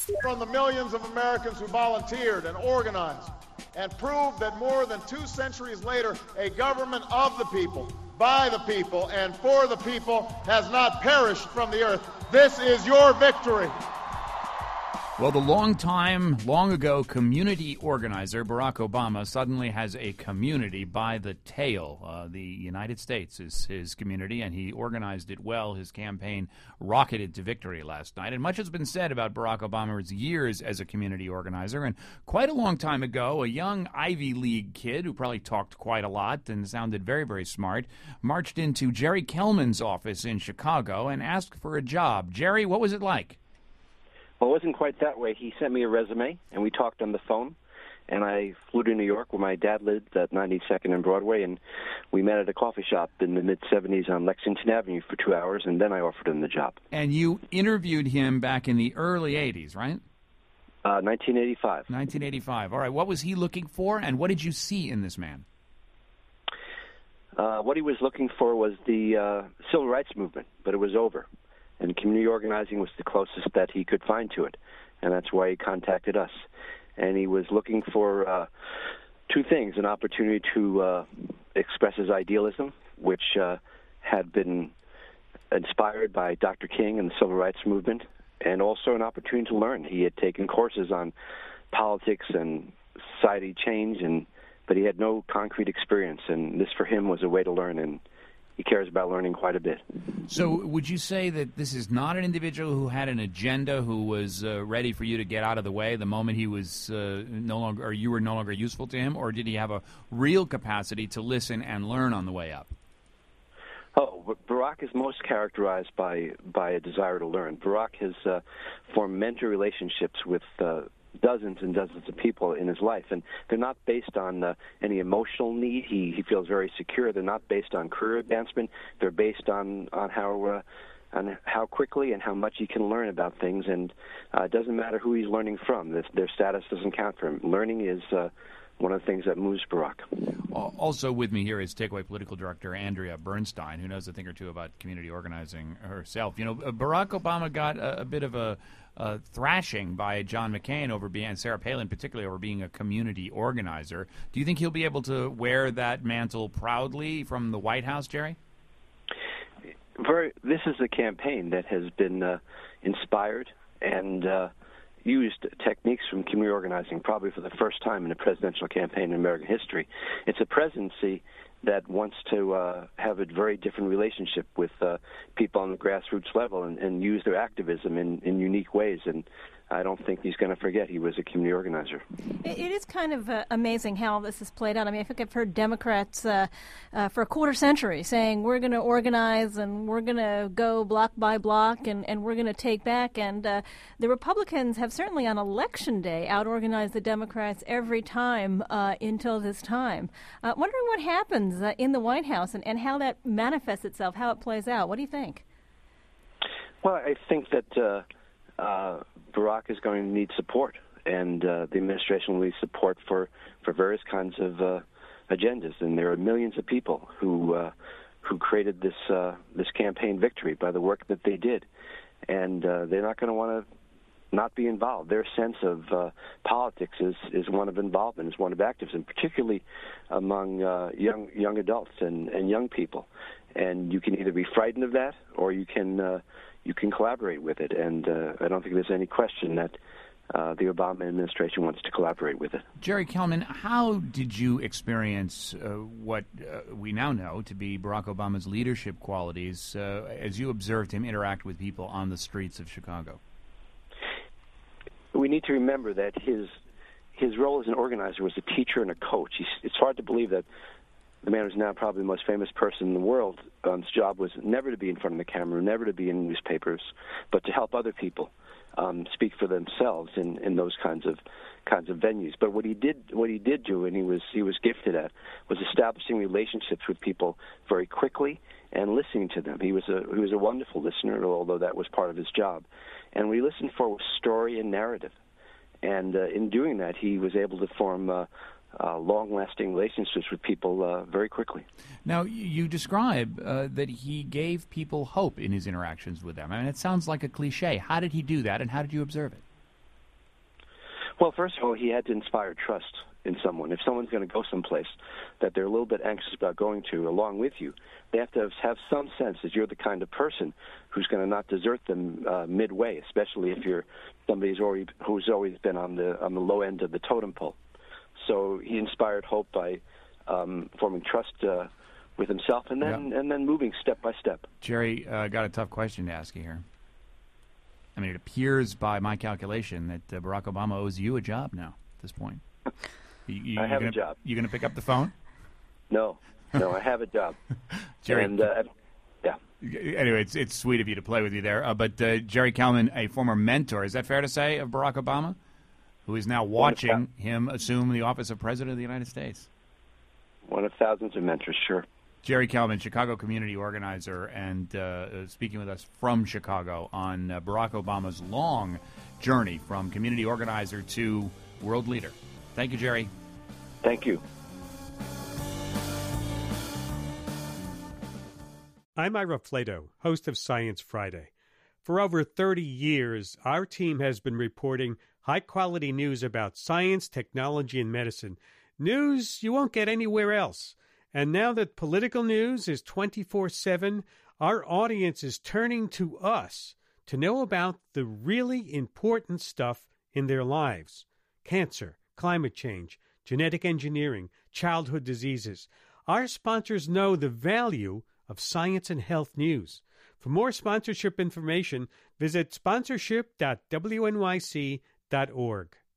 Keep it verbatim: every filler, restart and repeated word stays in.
from the millions of Americans who volunteered and organized and proved that more than two centuries later, a government of the people, by the people, and for the people has not perished from the earth. This is your victory. Well, the long time, long ago community organizer Barack Obama suddenly has a community by the tail. Uh, the United States is his community, and he organized it well. His campaign rocketed to victory last night. And much has been said about Barack Obama's years as a community organizer. And quite a long time ago, a young Ivy League kid who probably talked quite a lot and sounded very, very smart marched into Jerry Kelman's office in Chicago and asked for a job. Jerry, what was it like? Well, it wasn't quite that way. He sent me a resume, and we talked on the phone, and I flew to New York where my dad lived at ninety-second and Broadway, and we met at a coffee shop in the mid-seventies on Lexington Avenue for two hours, and then I offered him the job. And you interviewed him back in the early eighties, right? Uh, nineteen eighty-five. nineteen eighty-five. All right. What was he looking for, and what did you see in this man? Uh, what he was looking for was the uh, civil rights movement, but it was over. And community organizing was the closest that he could find to it, and that's why he contacted us. And he was looking for uh, two things: an opportunity to uh, express his idealism, which uh, had been inspired by Doctor King and the civil rights movement, and also an opportunity to learn. He had taken courses on politics and society change, and but he had no concrete experience, and this for him was a way to learn, and he cares about learning quite a bit. So would you say that this is not an individual who had an agenda, who was uh, ready for you to get out of the way the moment he was uh, no longer, or you were no longer useful to him, or did he have a real capacity to listen and learn on the way up? Oh, Barack is most characterized by, by a desire to learn. Barack has uh, formed mentor relationships with uh, dozens and dozens of people in his life, and they're not based on uh, any emotional need. He he feels very secure. They're not based on career advancement. They're based on on how uh, on how quickly and how much he can learn about things. And uh, it doesn't matter who he's learning from. This, their status doesn't count for him. Learning is uh, one of the things that moves Barack. Also with me here is Takeaway Political Director Andrea Bernstein, who knows a thing or two about community organizing herself. You know, Barack Obama got a, a bit of a Uh, thrashing by John McCain over being, and Sarah Palin particularly, over being a community organizer. Do you think he'll be able to wear that mantle proudly from the White House, Jerry? Very. This is a campaign that has been uh, inspired and uh, used techniques from community organizing probably for the first time in a presidential campaign in American history. It's a presidency that wants to uh, have a very different relationship with uh, people on the grassroots level and, and use their activism in, in unique ways. And I don't think he's going to forget he was a community organizer. It, it is kind of uh, amazing how this is played out. I mean, I think I've heard Democrats uh, uh, for a quarter century saying we're going to organize and we're going to go block by block and, and we're going to take back. And uh, the Republicans have certainly on Election Day out-organized the Democrats every time uh, until this time. Uh, wondering what happens uh, in the White House and, and how that manifests itself, how it plays out. What do you think? Well, I think that uh, uh, Barack is going to need support, and uh, the administration will need support for, for various kinds of uh, agendas. And there are millions of people who uh, who created this uh, this campaign victory by the work that they did, and uh, they're not going to want to not be involved. Their sense of uh, politics is, is one of involvement, is one of activism, particularly among uh, young young adults and, and young people. And you can either be frightened of that, or you can uh, you can collaborate with it. And uh, I don't think there's any question that uh, the Obama administration wants to collaborate with it. Jerry Kelman, how did you experience uh, what uh, we now know to be Barack Obama's leadership qualities uh, as you observed him interact with people on the streets of Chicago? We need to remember that his his role as an organizer was a teacher and a coach. He's, it's hard to believe that the man who's now probably the most famous person in the world, um, his job was never to be in front of the camera, never to be in newspapers, but to help other people um, speak for themselves in, in those kinds of kinds of venues. But what he did, what he did do, and he was he was gifted at, was establishing relationships with people very quickly and listening to them. He was a he was a wonderful listener, although that was part of his job. And what he listened for was story and narrative. And uh, in doing that, he was able to form uh, uh, long-lasting relationships with people uh, very quickly. Now, you describe uh, that he gave people hope in his interactions with them. I mean, it sounds like a cliche. How did he do that, and how did you observe it? Well, first of all, he had to inspire trust in someone. If someone's going to go someplace that they're a little bit anxious about going to along with you, they have to have some sense that you're the kind of person who's going to not desert them uh, midway, especially if you're somebody who's already, who's always been on the on the low end of the totem pole. So he inspired hope by um, forming trust uh, with himself and then yeah. and then moving step by step. Jerry, I uh, got a tough question to ask you here. I mean, it appears by my calculation that uh, Barack Obama owes you a job now at this point. You, you, I have gonna, a job. You going to pick up the phone? No, no, I have a job. Jerry, and, uh, yeah. Anyway, it's it's sweet of you to play with you there. Uh, but uh, Jerry Kelman, a former mentor, is that fair to say, of Barack Obama, who is now watching him assume the office of President of the United States? One of thousands of mentors, sure. Jerry Kelman, Chicago community organizer, and uh, speaking with us from Chicago on uh, Barack Obama's long journey from community organizer to world leader. Thank you, Jerry. Thank you. I'm Ira Flato, host of Science Friday. For over thirty years, our team has been reporting high-quality news about science, technology, and medicine. News you won't get anywhere else. And now that political news is twenty-four seven, our audience is turning to us to know about the really important stuff in their lives. Cancer, climate change, genetic engineering, childhood diseases. Our sponsors know the value of science and health news. For more sponsorship information, visit sponsorship dot w n y c dot org.